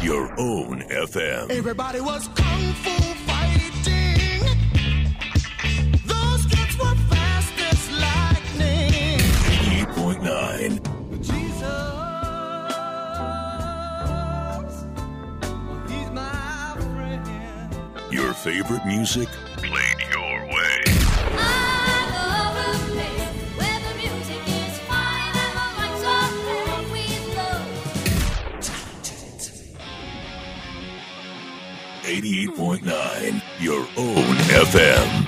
your own FM. Everybody was kung fu fighting. Those kids were fast as lightning. 88.9. Jesus, he's my friend. Your favorite music played your way. I love a place where the music is fine and the lights are always low. 88.9, your own FM.